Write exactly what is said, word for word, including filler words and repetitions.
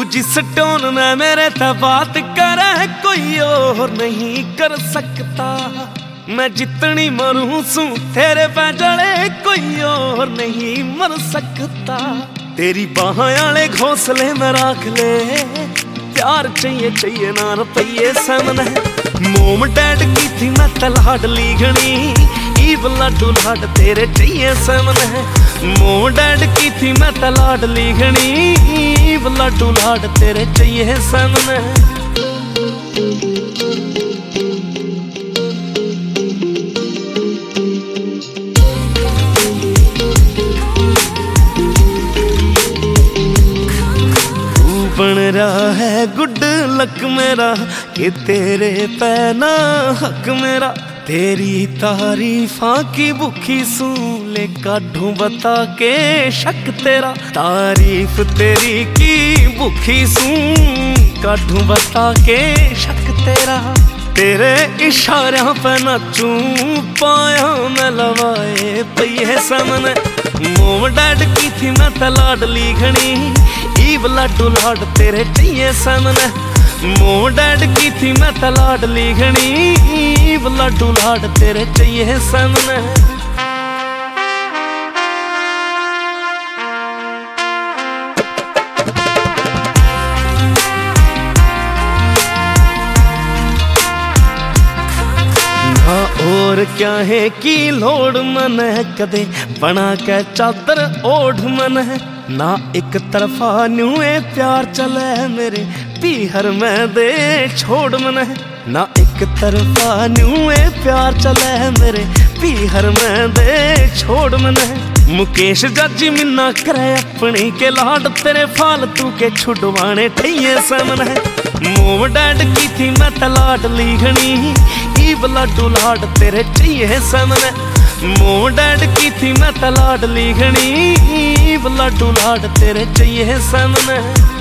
जिस टोन में मेरे से बात करे कोई और नहीं कर सकता। मैं जितनी मरूं सू तेरे पे जड़े कोई और नहीं मर सकता। तेरी बाहों वाले घोंसले में रख ले, प्यार चाहिए चाहिए ना रुपये सामने। मोम डैड की थी मैं तलाड लीगनी, ईव लड्डू लाड तेरे चाहिए सामने। मोम डैड की थी मैं तलाड लीगनी, ईव लड्डू लाड तेरे चाहिए सामने। बन रहा है गुड लक मेरा कि तेरे पे ना हक मेरा। तेरी तारीफा की भूखी सूले काढूं बता के शक तेरा। तारीफ तेरी की भूखी सूं काढूं बता के शक तेरा। तेरे इशारों पे नचूं पाया मैं लवाए पहिए सामने। मोम डैड की थी मैं तलाड लीगनी, ईव लड्डू लाड तेरे चाहिए सामने। मोम डैड की थी मैं तलाड लीगनी, ईव लड्डू लाड तेरे चाहिए सामने। और क्या है कि लोड़ मन है कदे बना के चादर ओढ़ मन है। ना एक तरफा न्यूए प्यार चले मेरे पीहर में दे छोड़ मन है। ना एक तरफा न्यूए प्यार चले मेरे पीहर में दे छोड़ मन है। मुकेश जजी मिन्ना करे अपनी के लाड तेरे फालतू के छुड़वाने ठइये समन है। मोम डैड की थी मैं तलाड लीगनी, ईव लड्डू लाड तेरे चाहिए सामने। मोम डैड की थी मैं तलाड लीगनी, ईव लड्डू लाड तेरे चाहिए सामने।